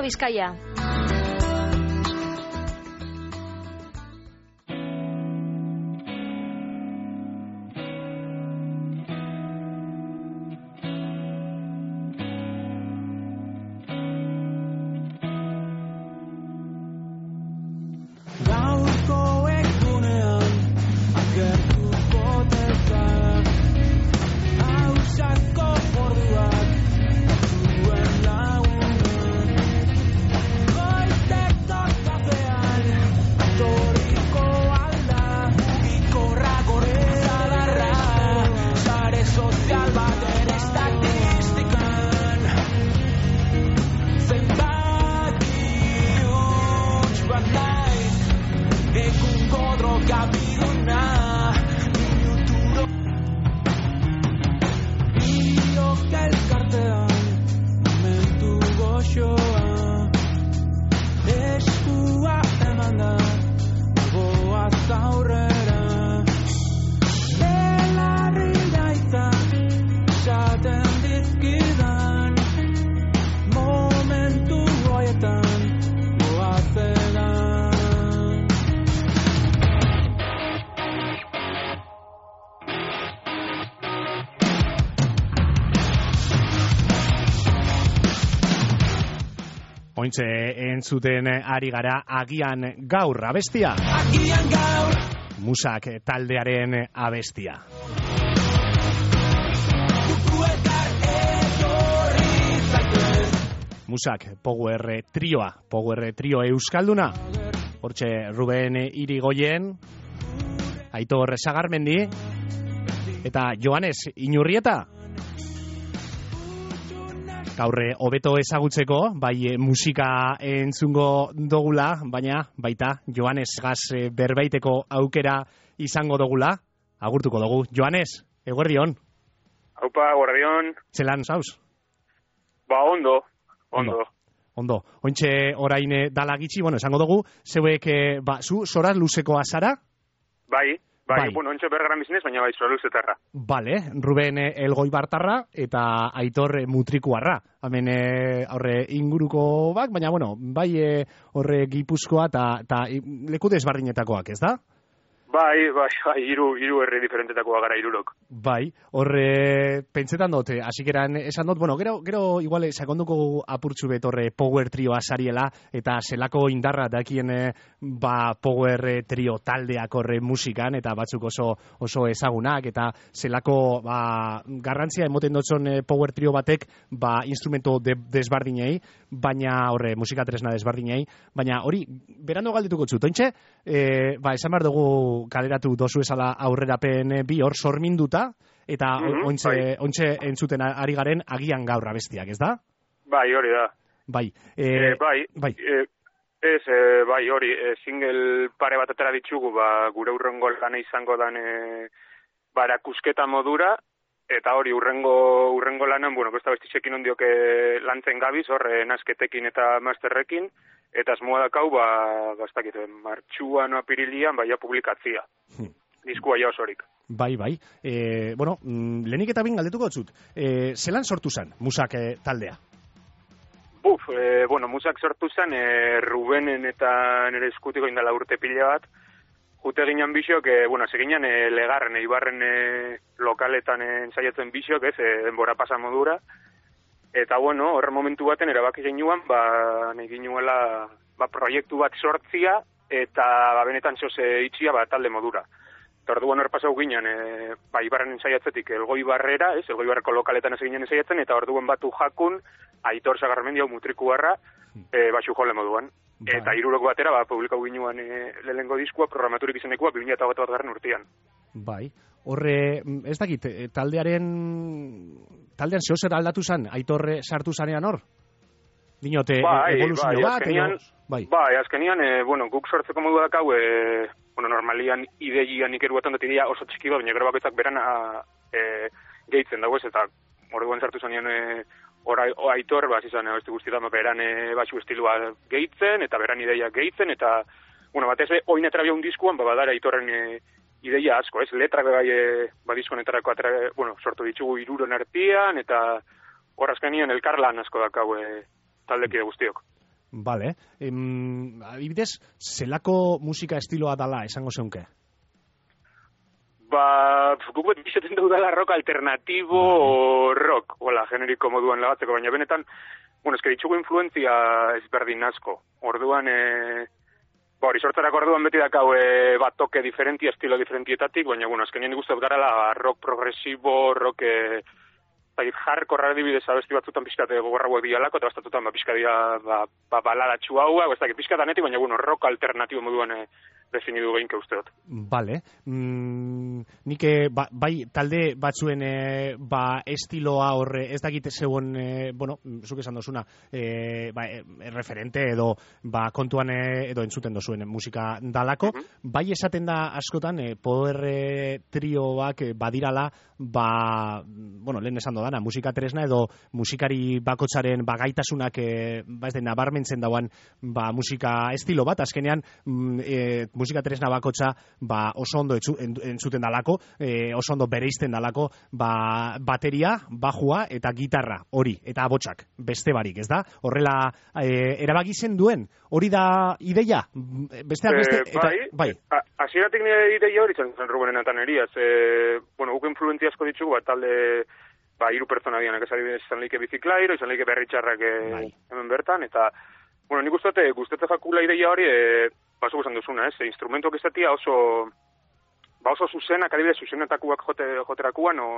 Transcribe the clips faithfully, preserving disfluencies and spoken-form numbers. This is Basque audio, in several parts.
Bizkaia. Ointxe entzuten ari gara Agian Gaur abestia. Agian Gaur. Musak taldearen abestia. Musak Power Trioa, Power Trio euskalduna. Hortxe Ruben Irigoyen, Aitor Sagarmendi eta Joanes Inurrieta. Gaurre hobeto ezagutzeko, bai musika entzungo dogula, baina baita Joanes gaz berbaiteko aukera izango dogula, agurtuko dugu. Joanes, eguerdion. Aupa, eguerdion. Zelan, zauz? Ba, ondo, ondo. Ondo, ointxe orain dala gitxi, bueno, esango dugu, zeuek, ba, zu, zoraz luzeko azara? Bai. Bai, bai, bueno, ontsa bergaran bizinez, baina bai, zoa luzetarra. Bale, Ruben Elgoibartarra eta Aitor Mutrikuarra. Hemen horre inguruko bak, baina, bueno, bai horre Gipuzkoa eta leku desbardinetakoak, ez da? Bai, bai, bai, iru, iru herri diferentetakoa gara irurok. Bai, horre, pentsetan dut, hasikeran esan dut, bueno, gero, gero igual, sakonduko apurtxu bet horre Power Trio asariela, eta zelako indarra dakien, ba, Power Trio taldeak horre musikan, eta batzuk oso, oso ezagunak, eta zelako, ba, garrantzia emoten dotzon Power Trio batek, ba, instrumento de, desbardinei, baina horre, musika tresna desbardinei, baina hori, berando galdetuko txut, ointxe, e, ba, esan behar dugu, kaleratu dozu esala aurrerapen bi hor sorminduta, eta mm-hmm, ontxe, bai. ontxe entzuten ari garen Agian Gaur abestiak, ez da? Bai, hori da. Bai. E, e, bai, bai. E, ez, e, bai, hori, e, single pare bat atera ditugu, ba, gure urrengo lana izango dan e, barakusketa modura, eta hori urrengo, urrengo lanan, bueno, besta bestitxekin ondioke lantzen gabiz, horre nasketekin eta masterrekin, eta asmoa dakau, ba, bastakit, martxuan o apirilian, baia publikatzia. Hmm. Diskua ja osorik. Bai, bai. E, bueno, lehenik eta bin galdetuko zut. E, zelan sortu zen, Musak e, taldea? Buf, e, bueno, Musak sortu zen, e, Rubenen eta nire eskutiko indala urte pila bat, jute ginen bisok, e, bueno, seginan e, legarren, eibarren e, lokaletan e, ensaiatzen bisok, ez, e, denbora pasa modura, eta bueno, horre momentu baten erabaki genuan, ba, nahi ginuela, ba, proiektu bat sortzia, eta ba, benetan zoze itxia, ba, talde modura. Eta orduan hor pasau ginen, e, ba, Ibarren ensaiatzetik Elgoi Barrera, ez, Elgoi Barreko lokaletan ez ginen ensaiatzen, eta orduan batu jakun, Aitor Sagarmendi hau Mutrikuarra, e, baxu jole moduan. Ba. Eta hirurok batera, ba, publikau ginuan e, lehengo diskua, programaturik izenekua, bi mila hogeita bat garren urtean. Bai, horre, ez dakit, taldearen, taldean zeo zer aldatu zen, Aitorre sartu zanean hor? Dinote, bai, evoluzio bai, bat, azkenian, edo, bai. Bai, azkenian, e, bueno, guk sortzeko modu dakau, e, bueno, normalian ideian ikeru batan dut ideia oso txiki bat, baina gero bakoitzak berana e, gehitzen dago ez, eta horreguan sartu zanean, e, ora, o, Aitor, ba, zizan, e, guztietan beran e, baxu estilua gehitzen, eta beran ideia gehitzen, eta, bueno, batez, e, oin etrabia un diskuan, ba, badara Aitorren e, ideia asko, ez, letrak bai, e, ba, diskonetarako, atra, bueno, sortu ditugu hiruron artean, eta horrazkanian elkarlan asko dakau e, taldekide guztiok. Vale. Em, adibidez, zelako musika estiloa dala, esango zeunke? Ba, guk beti izaten dugu dela rock alternatibo o rock, hola, generiko moduan lagatzeko, baina benetan, bueno, eske ditzugu influenzia ezberdin asko. Orduan, e, ba, hori sortzarako orduan beti dakau e, bat toke diferenti, estilo diferentietatik, baina, bueno, azkenien ikusten garela rock progresibo, rock, e, bai, hardcore adibidez abesti batzutan pixkate gogorrauak dialako, eta bastatutan ba, pixka dira ba, ba, baladatxu hauak, ez dakit pixkatanetik, baina, bueno, rock alternatibo moduan e, definidu behinke usteot. Vale. Mm, nik ba, bai talde batzuen e, ba, estiloa horre, ez dakit zegoen, e, bueno, zuk esan dozuna, e, ba, e, referente edo ba, kontuan e, edo entzuten dozuen musika dalako, uh-huh. Bai esaten da askotan, e, Power e, trioak e, badirala, ba, bueno, lehen esan dodana, musika tresna edo musikari bakotzaren bagaitasunak e, ba, ez den nabarmentzen dauan ba, musika estilo bat, azkenean mm, e, musika tresna bakotza ba, oso ondo etzu, entzuten dalako, e, oso ondo bereizten dalako ba, bateria, bajua eta gitarra, hori, eta abotsak, beste barik, ez da? Horrela, e, erabaki zen duen, hori da ideia? Besteak beste, eta, bai, bai. Hasieratik nire ideia hori zen Rubenen eta neriaz, e, bueno, guk influentzia asko ditugu, bat talde, ba, hiru pertsona dianak, ez adibidez, izan leike biziklairo, izan leike berritxarrak e, hemen bertan, eta, bueno, nik uste guztetze jakula ideia hori, e, baso esan duzuna, ez? Instrumentuak izatea oso ba oso zuzenak, adibidez zuzenetakuak jote, joterakuan, o,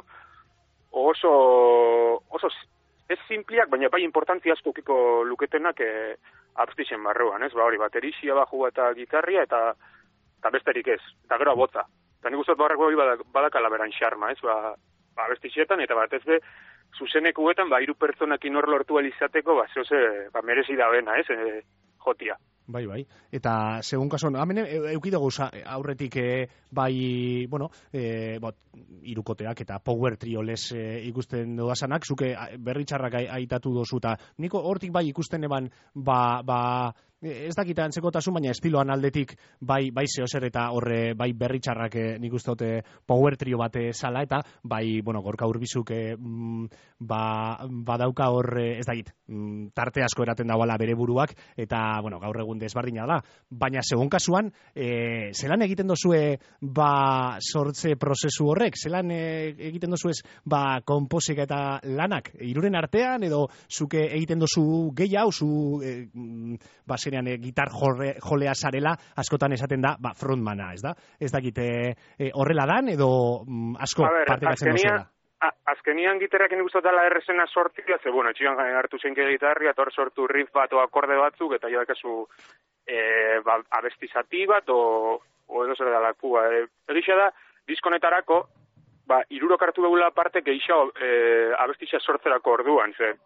oso oso ez simpliak, baina bai importantzia asko ukiko luketenak e, abstixen barruan, ez? Ba hori, baterixia, bajua eta gitarria, eta, eta besterik ez, eta gero abotza. Eta nik uste barrako hori badak, badakala beran xarma, ez? Ba, ba abstixetan, eta bat ez be, zuzenekuetan, ba, hiru pertsonakin hor lortu alizateko, ba, zehose, ba, merezi da bena, ez? E, jotia. Bai, bai. Eta, segun kasuan, hemen eukidugu aurretik e, bai, bueno, e, bot, irukoteak eta power trio les e, ikusten doazanak, zuke berritxarrak aitatu dozu, eta niko hortik bai ikusten eban, ba, ba, ez dakita antzekotasun, baina estiloan aldetik bai, bai zehozer eta horre bai berritxarrak e, nik uste dute power trio bate zala, eta bai, bueno, gorka urbizuk e, mm, ba, badauka horre, ez dakit, mm, tarte asko eraten dauala bere buruak, eta, bueno, gaur egun desbardina da, baina segun kasuan, e, zelan egiten dozue ba, sortze prozesu horrek, zelan e, egiten dozuez ba, komposik eta lanak, iruren artean, edo zuke egiten dozu gehiago, zu e, ba, zenean e, gitar jole, jolea zarela, askotan esaten da, ba, frontmana, ez da? Ez dakite e, horrela dan, edo mm, asko partekatzen dozela? Azkenian gitarrak nik uste dela errezena sortia, ze, bueno, txian hartu zeinke gitarria, eta hor sortu riff bat o akorde batzuk, eta jo dakazu e, ba, abestizati bat, o, o edo zer da lakua. E, Egisa da, diskonetarako, ba, irurok hartu begula parte geisha e, abestiza sortzerako orduan, ze,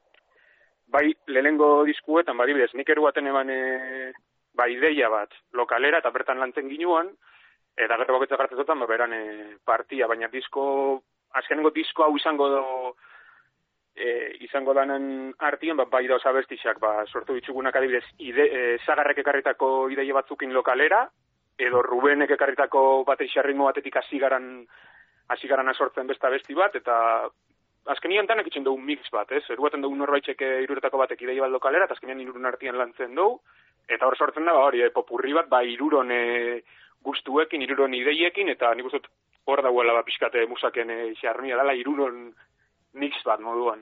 bai, lehenengo diskuetan, ba, dibidez, nik eruaten eban, e, ba, ideia bat, lokalera, eta bertan lantzen ginuan, eta gero bakoitzak hartzezotan, ba, beran e, partia, baina disko, azkenengo disko hau izango do, e, izango danen artien, ba, bai dauz abestixak, ba, sortu ditzugunak adibidez, ide, e, zagarrek ekarritako ideia batzukin lokalera, edo Rubenek ekarritako bateria ritmo batetik hasi garan, hasi garan sortzen beste abesti bat, eta azkenian tanak itzen dugu mix bat, ez? Eruaten dugu norbaitzek iruretako batek ideia bat lokalera, eta azkenian irurun artian lantzen dugu, eta hor sortzen da, ba, hori, e, popurri bat, ba, iruron e, gustuekin, iruron ideiekin, eta nik uste hor dauela ba, pixkate musaken e, xarmia dela, iruron mix bat moduan.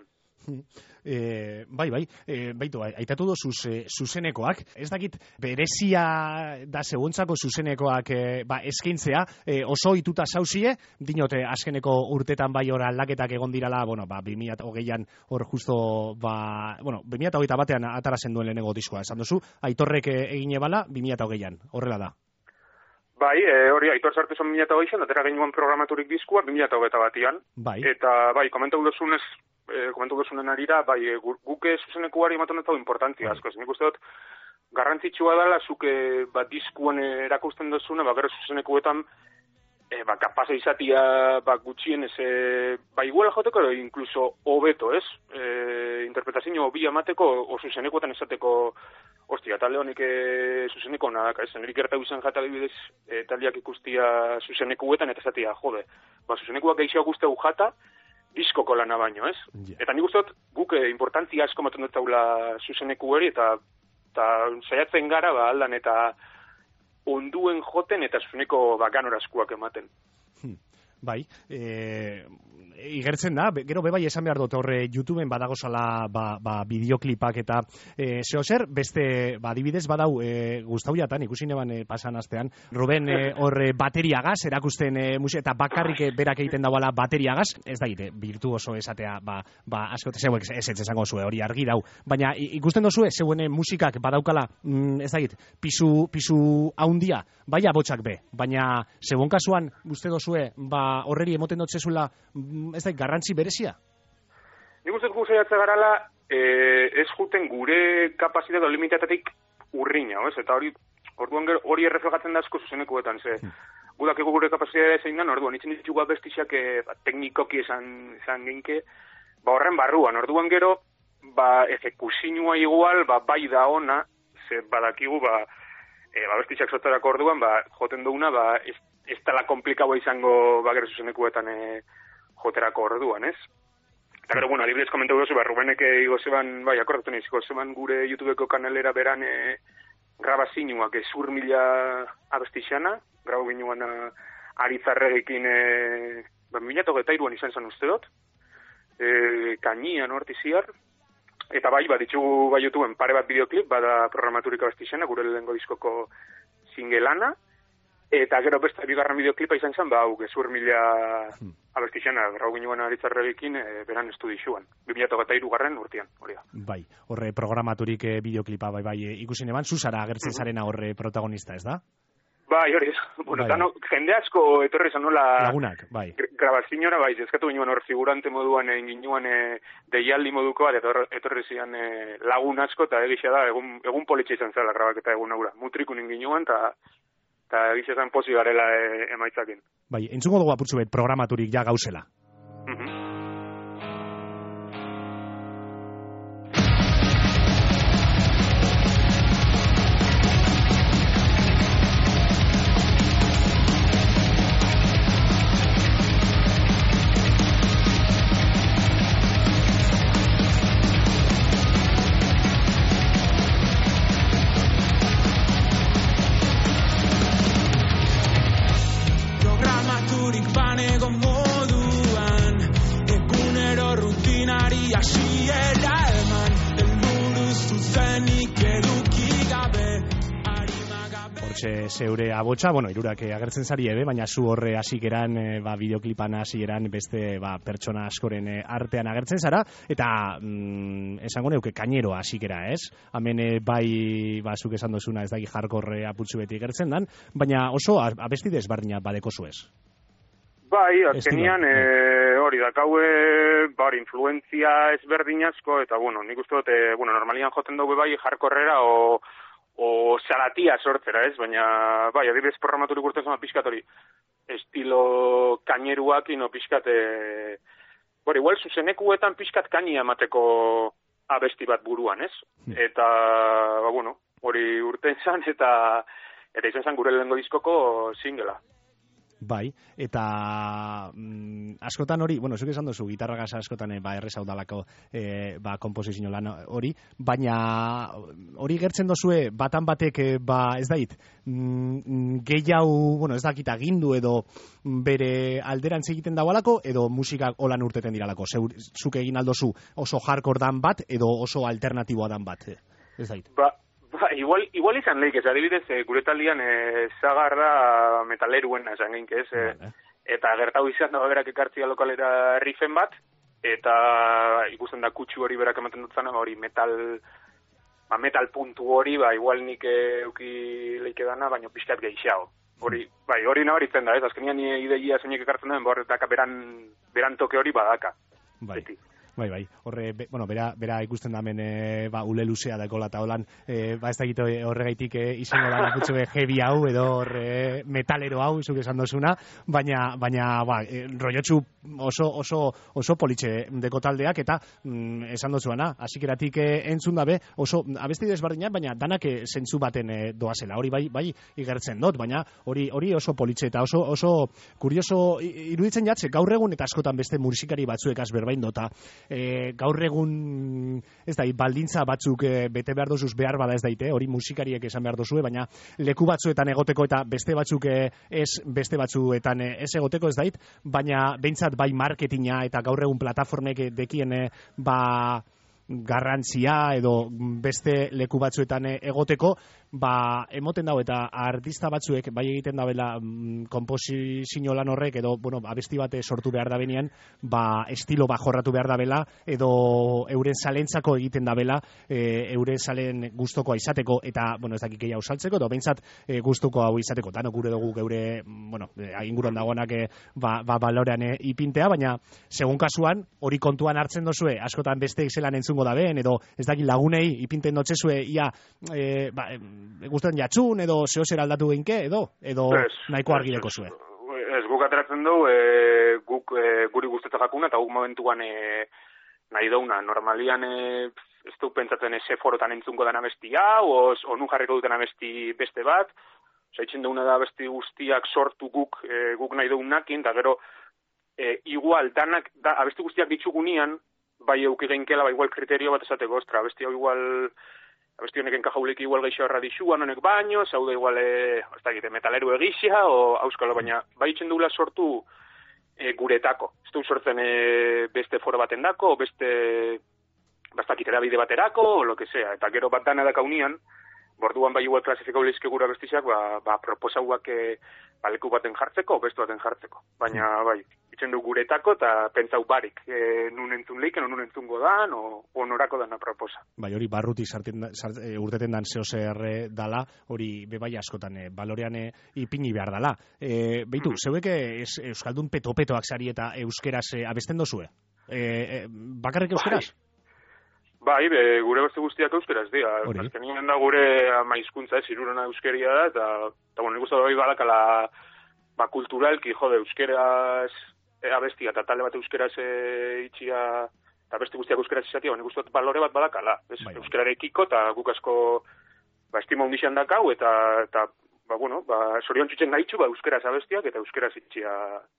E, bai, bai, e, baitu, aitatu dozuz e, zuzenekoak, ez dakit berezia da seguntzako zuzenekoak e, ba, eskaintzea, e, oso ituta zauzie, dinote azkeneko urtetan bai hor aldaketak egon dirala, bueno, ba, bi mila hogeian hor justo, ba, bueno, bi mila hogeita batean atarazen duen lehenengo diskoa, esan duzu, Aitorrek egine bala, bi mila hogeian, horrela da. Bai, e, hori, Aitor sartu zen bi mila hogeian, atera genuan programaturik diskua bi mila hogeita batian. Bai. Eta, bai, komentu duzunez, e, komentu duzunen arira, bai, e, guke zuzenekuari ematen dut importantzia bai. Asko. Nik uste dut, garrantzitsua dela, zuke, ba, diskuan erakusten duzuna, ba, gero zuzenekuetan, e, ba, kapasa izatia, ba, gutxien ez, e, ba, iguala joteko, edo, inkluso, hobeto, ez? E, interpretazio hobi amateko, o zuzenekuetan esateko, ostia, talde honik e, zuzeneko nadaka, ez? Nerik gertatu izan jata bidez, e, taldeak ikustia zuzenekuetan, eta esatia, jode, ba, zuzenekuak geixo guzteu jata, diskoko lana baino, ez? Yeah. Eta nik uste dut, guk e, importantzia asko maten dut taula zuzeneku hori, eta eta saiatzen gara, ba, aldan eta onduen joten eta zuneko bakanorazkoak ematen. Hmm. Bai, e, igertzen da, gero bebai esan behar dut horre YouTubeen badagozala ba, ba, bideoklipak eta e, zeo zer, beste ba, adibidez badau e, gustau jatan, ikusi neban e, pasan astean, Ruben e, horre bateriagaz, erakusten e, musika eta bakarrik e, berak egiten dauala bateriagaz, ez da gite, virtuoso esatea, ba, ba askote zeuek ez ez esango zue, hori argi dau, baina ikusten dozue, zeuen musikak badaukala, mm, ez da gite, pisu, pisu haundia, bai abotsak be, baina zeuen kasuan, uste dozue, ba, horreri emoten dotzezula, ez da, garrantzi berezia? Nik uste gu saiatze garala, eh, ez juten gure kapazitatea limitatatik urriña, ez? Eta hori, orduan gero, hori erreflegatzen da asko zuzenekoetan, ze, hmm. gudak egu gure kapazitatea zein dan, orduan, itzen ditugu abestixak, eh, ba, teknikoki esan, esan genke, ba, horren barruan, orduan gero, ba, ejekusinua igual, ba, bai da ona, ze, badakigu, ba, e, ba, abestixak sotarako orduan, ba, joten duguna, ba, ez, ez tala komplikaua izango bagero zuzenekuetan e, joterako orduan, ez? Eta gero, bueno, adibidez komentau dozu, ba, Rubenek igo zeban, bai, akordatu nahiz, igo zeban gure YouTubeko kanalera beran e, grabazinuak ezur mila abestixana, grabo binuan aritzarregekin, e, ba, mila togeta iruan izan zen uste dut, e, kainian hortiziar, eta bai, ba, ditugu bai YouTubeen pare bat bideoklip, bada programaturik abestixana, gure lehengo diskoko singelana, eta gero beste bigarren bideoklipa izan zen, ba, hau, gezur mila hmm. abestixana, grau ginuan aritzarregekin, e, beran estudixuan. bi mila eta hirugarren urtean, hori da. Bai, horre programaturik e, bideoklipa, bai, bai, e, ikusi neban, zuzara agertzen zarena horre protagonista, ez da? Bai, hori, bueno, bai, dano, jende asko etorri zan nola... Lagunak, bai. Grabazinora, bai, ezkatu ginuan hor figurante moduan, egin ginuan e, deialdi moduko, bat, etor, etorri zian e, lagun asko, eta egisa da, egun, egun politxe izan zela grabaketa egun aura. Mutrikun ginuan, eta eta egizezan posi garela e, emaitzakin. Bai, entzungo dugu apurtzu bet programaturik ja gauzela. Mhm. Zeure abotsa, bueno, irurak agertzen zari ebe, baina zu horre hasikeran e, ba, bideoklipan hasieran beste ba, pertsona askoren e, artean agertzen zara, eta mm, esango neuke kainero hasikera, ez? Hemen e, bai, ba, zuk esan dozuna ez daki jarkorre aputzu beti agertzen dan, baina oso abesti desberdina badeko zuez. Bai, azkenian e, hori dakaue, ba, hori, influenzia ezberdin asko, eta, bueno, nik uste dut, e, bueno, normalian joten dugu bai jarkorrera, o o salatia sortzera, ez? Baina, bai, adibidez programaturik urten zama pixkat hori estilo kaineruak ino pixkat, e, bori, igual zuzenekuetan pixkat kaina emateko abesti bat buruan, ez? Eta, ba, bueno, hori urten zan, eta eta izan zan gure lehengo diskoko singela. Bai, eta mm, askotan hori, bueno, zuk esan duzu, gitarra gaza askotan e, ba, errez hau dalako e, ba, komposizio lan hori, baina hori gertzen dozue batan batek, e, ba, ez dait, mm, gehiago, bueno, ez dakita gindu edo bere alderantz egiten daualako, edo musikak holan urteten diralako, zuk egin aldozu oso hardcore dan bat, edo oso alternatiboa dan bat, ez dait. Ba, Ba, igual, igual izan lehik, ez adibidez, e, gure taldean e, zagar da metaleruen esan genk, ez? E, vale. Eta gertau izan da berak ekartzia lokalera riffen bat, eta ikusten da kutsu hori berak ematen dut zana, hori metal, ba, metal puntu hori, ba, igual nik euki leike dana, baina pixkat gehiago. Hori, bai, hori nabaritzen da, ez? Azkenian ideia zeinek ekartzen duen, borretaka beran, beran toke hori badaka. Bai. Beti. Bai, bai, horre, be, bueno, bera, bera ikusten damen, e, ba, ule luzea dakola eta holan, e, ba, ez da egito horregaitik e, izango da laputzu heavy hau, edo horre metalero hau, zuk esan dozuna, baina, baina, ba, e, roiotxu oso, oso, oso politxe deko taldeak, eta mm, esan dozuana, hasikeratik e, entzun dabe, oso, abesti desberdinak, baina danak e, zentzu baten e, doazela, hori bai, bai, igertzen dut, baina hori, hori oso politxe, eta oso, oso kurioso iruditzen jatze, gaur egun eta askotan beste musikari batzuekaz berbain dota, e, gaur egun ez da, baldintza batzuk e, bete behar dozuz behar bada ez daite, hori musikariek esan behar dozue, baina leku batzuetan egoteko eta beste batzuk e, ez beste batzuetan e, ez egoteko ez dait, baina behintzat bai marketinga eta gaur egun plataformek dekien e, ba garrantzia edo beste leku batzuetan egoteko, ba, emoten dago eta artista batzuek bai egiten dabela mm, komposizio lan horrek edo, bueno, abesti bate sortu behar da benean, ba, estilo bajorratu behar dabela edo euren salentzako egiten dabela, e, euren salen gustokoa izateko eta, bueno, ez dakik gehiago saltzeko, edo behintzat e, gustuko hau izateko, danok gure dugu geure, bueno, e, inguruan dagoenak e, ba, ba, balorean e, ipintea, baina, segun kasuan, hori kontuan hartzen dozue, askotan besteek zelan entzungo da ben, edo ez dakit lagunei ipinten dotzezue, ia, e, ba, guztan jatxun, edo zehosera aldatu geinke, edo edo es, nahiko argileko zue. Ez guk ateratzen dugu, e, guk e, guri guztetak jakuna, eta guk momentuan e, nahi dauna. Normalian e, ez du pentsatzen eze forotan entzungo den abesti hau, o nun jarriko duten abesti beste bat, zaitzen duguna da abesti guztiak sortu guk, e, guk nahi daunakin, eta gero e, igual, danak, da, abesti guztiak ditxugunian, bai euki geinkela, bai igual kriterio bat esateko, ostra, abesti hau igual... Abesti honek enkajaulek igual geixo erra dixuan honek baino, zaude igual, e, ez da egite, metaleru egixia, o auskalo, baina bai itxen dugula sortu e, guretako. Ez du sortzen e, beste foro baten dako, beste bastakitera bide baterako, o lo que sea. Eta gero bat dana dakaunian, borduan bai igual klasifikau lehizke gura bestizak, ba, ba proposauak e, baleku baten jartzeko, bestu baten jartzeko. Baina bai, itxen du guretako eta pentsau barik, e, nun entzun leiken, o nun entzungo dan, o, o norako dana proposa. Bai, hori barruti sarten, sart, e, urteten dan zeo zer dala, hori bebai askotan e, balorean e, ipini behar dala. E, Beitu, mm. zeuek es, Euskaldun peto-petoak zari eta euskeraz e, abesten dozue? E, e, bakarrik euskeraz? Bai. Bai, be, gure beste guztiak euskeraz dira. Azkenien da gure ama hizkuntza ez, irurena euskeria da, eta, eta bueno, nik uste bai balakala, ba, kulturalki, jode, euskeraz e, abestia, eta talde bat euskeraz e, itxia, eta beste guztiak euskeraz izatia, nik uste balore bat balakala, ez, bai, euskerarekiko, eta guk asko, ba, estima hundixan dakau, eta, eta, ba, bueno, ba, sorion txutzen gaitxu, ba, euskeraz abestiak, eta euskeraz itxia,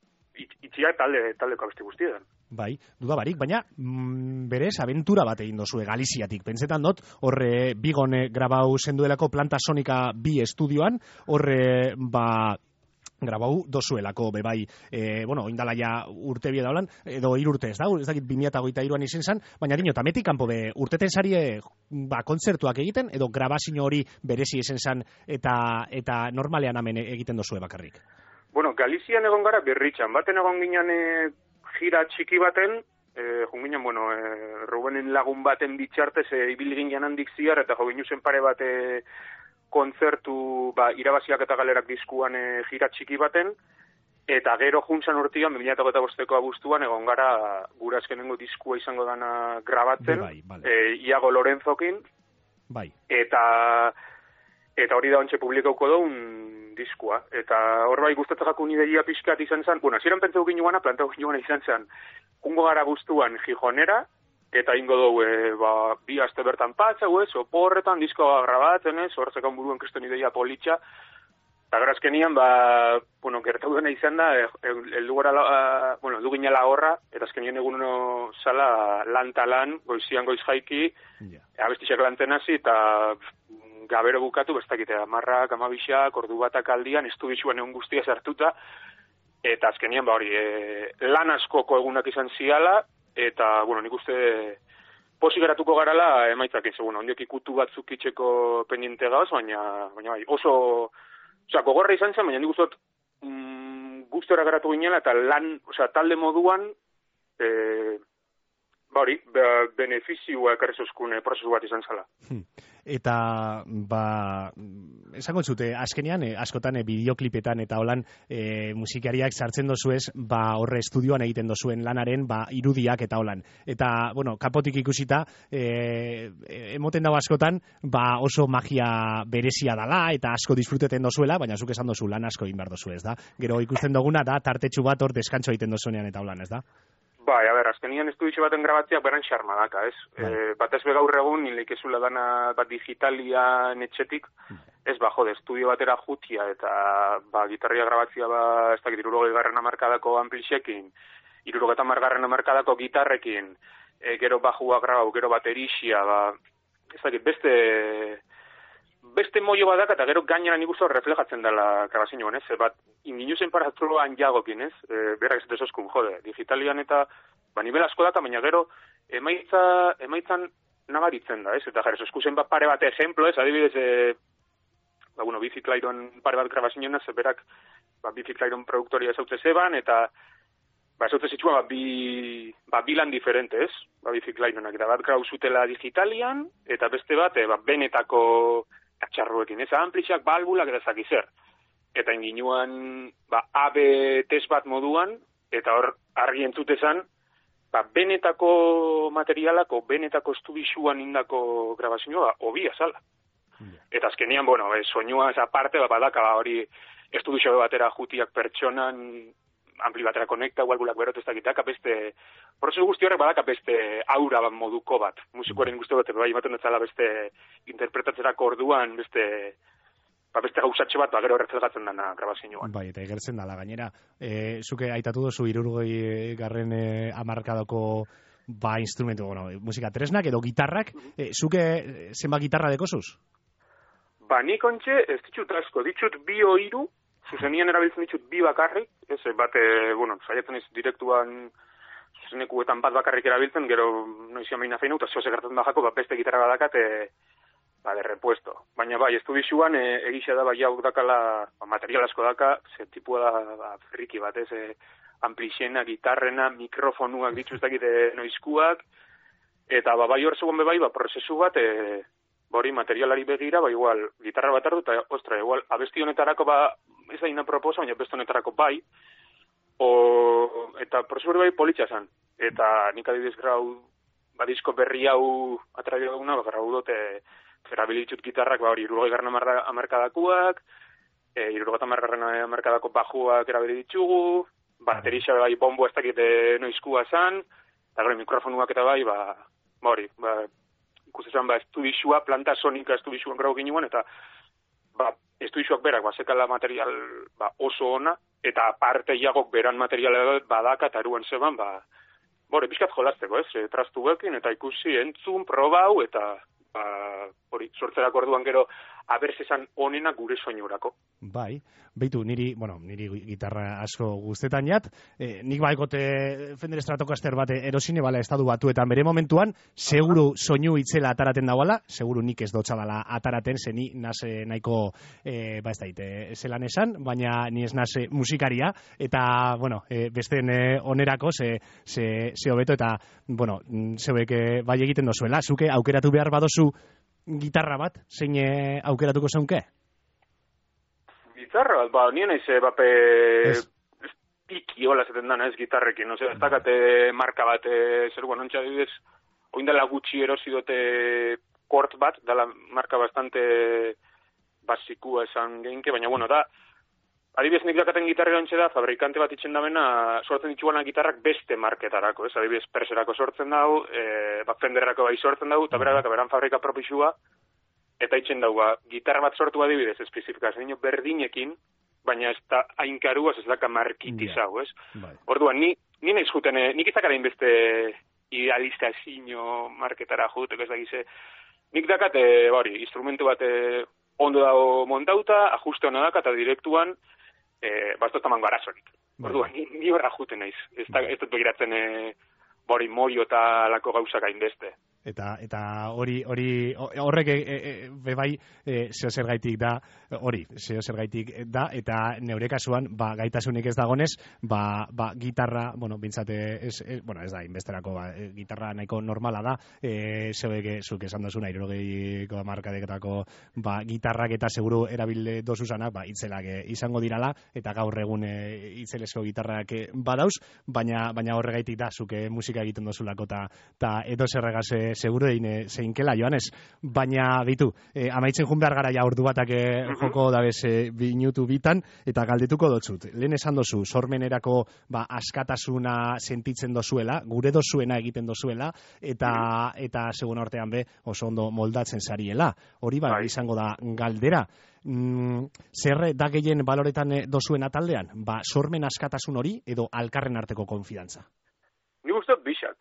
itxia talde, taldeko abesti guztietan. Bai, duda barik, baina mm, berez abentura bat egin dozue Galiziatik. Pentsetan dut, horre bigone grabau zenduelako Planta Sonika bi estudioan, horre ba grabau dozuelako bebai, e, bueno, oindala ja urte bie daulan, edo irurte ez da, ez dakit bi mila hogeita hiruan izen zan, baina dino, tametik kanpo be, urteten sarie ba, kontzertuak egiten, edo grabazio hori berezi izen zan, eta, eta normalean hemen egiten dozue bakarrik. Bueno, Galizian egon gara berritxan, baten egon ginen e, gira txiki baten, e, joan ginen, bueno, e, Rubenen lagun baten bitxartez, e, ibil ginen handik ziar, eta jo ginen pare bat e, kontzertu, ba, irabaziak eta galerak diskuan e, gira txiki baten, eta gero juntzan urtean, bi mila hogeita bosteko abuztuan, egon gara gura azkenengo diskua izango dana grabatzen, bai, bai, e, Iago Lorenzokin, bai. eta... Eta hori da ontsa publikauko daun diskua. Eta hor bai guztatzakako nideia pixkat izan zen, bueno, ziren pentsau ginuana, plantau ginuana izan zen, kungo gara guztuan Gijonera, eta ingo dugu, e, ba, bi aste bertan patza, ez, oporretan, diskoa grabatzen, ez, hortzekan buruan kriston ideia politxa, eta gara azkenian, ba, bueno, gertau dena izan da, eldu gara, bueno, eldu ginela horra, eta azkenien egun uno sala lan talan, goizian goiz jaiki, yeah. Abestixak lantzen hasi, eta gabero bukatu, bestakitea, marrak, amabixak, ordu batak aldian, estudixuan egun guztia sartuta, eta azkenian, ba hori, e, lan askoko egunak izan ziala, eta, bueno, nik uste posi geratuko garala emaitzak ez, bueno, ondiok ikutu batzuk itxeko pendiente gauz, baina, baina bai, oso, oza, gogorra izan zen, baina nik uste mm, guztora geratu ginela, eta lan, oza, talde moduan, e, ba hori, benefizioa ekarrezozkune prozesu bat izan zala. Hmm. Eta, ba, esango zute, azkenean, eh, askotan eh, bideoklipetan eta holan eh, musikariak sartzen dozuez, ba, horre estudioan egiten dozuen lanaren, ba, irudiak eta holan. Eta, bueno, kapotik ikusita, eh, emoten dago askotan, ba, oso magia berezia dala, eta asko disfruteten dozuela, baina zuk esan dozu lan asko egin behar dozu, ez da? Gero ikusten duguna da, tartetxu bat hor deskantzo egiten dozuenean eta holan, ez da? Bai, a ber, azkenian estuditxo baten grabatziak beran xarma daka, ez? Bai. E, bat ez begaur egun, nileik ezula dana bat digitalia netxetik, ez ba, jode, estudio batera jutia, eta ba, gitarria grabatzia ba, ez dakit, irurogei garren amarkadako amplixekin, irurogeta margarren amarkadako gitarrekin, e, gero bajua grabau, gero baterixia, ba, ez dakit, beste, beste moio badak, eta gero gainera nik uste reflejatzen dela grabazioan, ez? Bat, inginuzen paratzuloan jagokin, ez? E, Berrak ez desoskun, jode, digitalian eta, ba, nivel asko daka, baina gero, emaitza, emaitzan nabaritzen da, ez? Eta jarez, eskusen bat pare bat ejemplo, ez? Adibidez, e, ba, bueno, Biziklairon pare bat grabazioan, ez? Berak, ba, Biziklairon produktoria ezautze zeban, eta, ba, ezautze zituen, ba, bi, ba, bilan diferente, ez? Ba, Biziklaironak, eta bat grau zutela digitalian, eta beste bat, e, ba, benetako atxarruekin, ez? Amplixak, balbulak, eta zaki zer. Eta inginuan, ba, A B test bat moduan, eta hor, argi entzutezan, ba, benetako materialak, o benetako estubixuan indako grabazioa, obia zala. Eta azkenian, bueno, e, soinua esa parte, ba, badaka, ba, hori estudixo batera jutiak pertsonan, ampli batera konekta, balbulak berot ez dakitaka, beste, prozesu guzti horrek badaka beste aura bat moduko bat. Musikoaren guzti bat, bai, ematen dut zala beste interpretatzerako orduan, beste, ba, beste gauzatxe bat, ba, gero erretzelgatzen dana grabazioan. Bai, eta egertzen dala, gainera, e, zuke aitatu duzu hirurogei garren e, hamarkadako ba, instrumentu, bueno, musika tresnak edo gitarrak, e, zuke zenba gitarra dekozuz? Ba, nik ontxe, ez ditut asko, ditut bi o hiru, zuzenian erabiltzen ditut bi bakarrik, ez, bat, e, bueno, saiatzen ez direktuan zuzenekuetan bat bakarrik erabiltzen, gero noizia meina feinu, eta zoze gertatzen bajako, bat beste gitarra badakat, e, ba, de repuesto. Baina bai, ez du bizuan, e, egisa da, bai, hau dakala, ba, material asko daka, ze tipua da, ba, friki bat, ez, e, amplixena, gitarrena, mikrofonuak dituztakite noizkuak, eta ba, bai hor zegoen bebai, ba, prozesu bat, e, bori materialari begira, ba, igual, gitarra bat ardu, eta, ostra, igual, abesti honetarako, ba, ez da ina proposa, baina beste honetarako bai, o, eta prozesu bai politxa zan. Eta nik adibidez grau, ba, disko berri hau atraio duguna, ba, grau dute, erabilitut gitarrak, ba, hori, irurgoi garren amarkadakuak, e, irurgoi garren amarkadako bajuak erabili ditugu, baterixa bai bombo ez dakite noizkua zan, eta gero mikrofonuak eta bai, ba, ba hori, ba, ikusten ba, estudixua, planta sonika estudixuan grau ginuan, eta ba, estudixuak berak, ba, sekala material ba, oso ona, eta aparte jagok beran material badaka eta eruan zeban, ba, bore, bizkat jolazteko, ez, trastuekin, eta ikusi entzun, probau, eta ba, hori, sortzerako orduan gero, abertzezan onena gure soinurako. Bai, beitu, niri, bueno, niri gitarra asko guztetan jat, e, nik baikote Fender Stratocaster bat erosine, bala, estadu batuetan bere momentuan, seguru soinu itzela ataraten dauala, seguru nik ez dotza bala ataraten, ze ni nase nahiko, e, ba ez daite, zelan esan, baina ni ez nase musikaria, eta, bueno, e, besteen e, onerako, ze, ze, ze hobeto, eta, bueno, zeuek e, bai egiten dozuela, zuke aukeratu behar badozu gitarra bat, zein e, aukeratuko zeunke? Gitarra bat, ba, nien eiz, bape, piki hola zaten dana ez gitarrekin, no? Ez dakate marka bat, zer guan, ontsa didez, oindala gutxi erosi dote kort bat, dala marka bastante basikua esan geinke, baina, bueno, da, adibidez nik dakaten gitarra ontsa da, fabrikante bat itxen damena, sortzen dituanak gitarrak beste marketarako, ez? Adibidez Perserako sortzen dau, e, ba, Fenderrako bai sortzen dau, eta berak beran fabrika propixua, eta itxen dau, ba, gitarra bat sortu adibidez, espezifikazio berdinekin, baina ez da hainkaruaz ez daka markitizau, ez? Bai. Orduan, ni, ni nahiz juten, nik izakarein beste idealista zino marketara juteko ez da gize, nik dakat, e, bari, instrumentu bat e, ondo dago montauta, ajuste hona daka, eta direktuan, e, bazto tamango arazorik. Orduan, ni, ni horra juten naiz, ez, da, ez dut begiratzen, e, bari, moio eta lako gauzak hainbeste. Eta eta hori hori horrek e, e, bebai e, zeo zergaitik da hori zeo zergaitik da eta neure kasuan ba gaitasunik ez dagonez ba, ba gitarra bueno bintzate ez, ez bueno ez da inbesterako ba, e, gitarra nahiko normala da e, zeuek zuk esan duzuna hirurogeiko hamarkadetako ba gitarrak eta seguru erabil dozusanak ba itzelak e, izango dirala eta gaur egun e, itzelesko gitarrak e, badauz baina baina horregaitik da zuk e, musika egiten dozulako ta ta edo zerregaz seguro egin zeinkela, Joanes, baina bitu, eh, amaitzen jun behar gara ja ordu batak eh, joko dabez eh, binutu bitan, eta galdetuko dotzut. Lehen esan dozu, sormenerako ba, askatasuna sentitzen dozuela, gure dozuena egiten dozuela, eta eta segun ortean be, oso ondo moldatzen zariela. Hori ba, izango da galdera. Mm, zer da gehien baloretan dozuena taldean? Ba, sormen askatasun hori edo alkarren arteko konfidantza? Ni guztot bixak.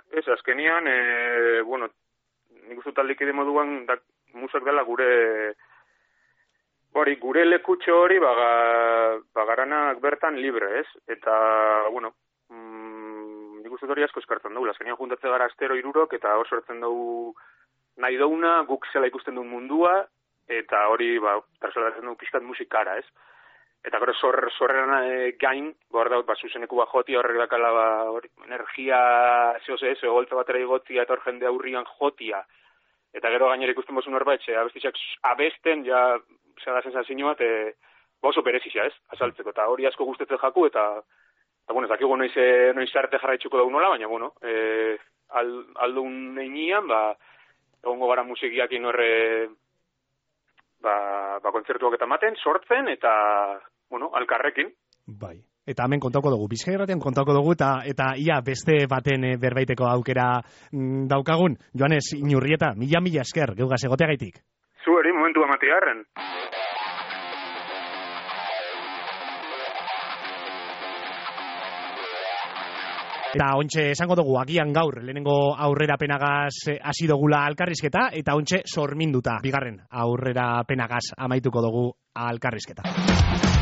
Ez, azkenian, e, bueno, nik uste taldikide moduan, da, musak dela gure, hori, gure lekutxo hori, baga, bagaranak bertan libre, ez? Eta, bueno, mm, nik uste hori asko eskartzen dugu, azkenian juntatze gara astero irurok, eta hor sortzen dugu nahi douna, guk zela ikusten duen mundua, eta hori, ba, trasladatzen dugu pixkat musikara, ez? Eta gero zor, zorren e, gain, behar daut, ba, zuzeneku ba jotia, horrek dakala, ba, hori, energia, zehose, ez, egoltza batera igotzia, eta hor jende aurrian jotia. Eta gero gainera ikusten bozun horbaitxe, abestizak abesten, ja, zera sensazio bat, e, ba oso berezisa, ez, azaltzeko. Eta hori asko gustetzen jaku, eta, eta bueno, ez dakigu noiz, e, noiz arte jarraitzuko dugu nola, baina, bueno, e, al, aldun neinian, ba, egongo gara musikiakin horre, ba, ba kontzertuak eta maten, sortzen, eta, bueno, alkarrekin. Bai. Eta hemen kontauko dugu, Bizkaia Irratian kontauko dugu, eta eta ia beste baten e, berbaiteko aukera mm, daukagun. Joanes Inurrieta, mila mila esker, geugaz egoteagaitik. Zueri, momentu amatiarren. Eta ontxe esango dugu, agian gaur, lehenengo aurrera penagaz hasi dugula alkarrizketa, eta ontxe sorminduta, bigarren aurrera penagaz amaituko dugu alkarrizketa.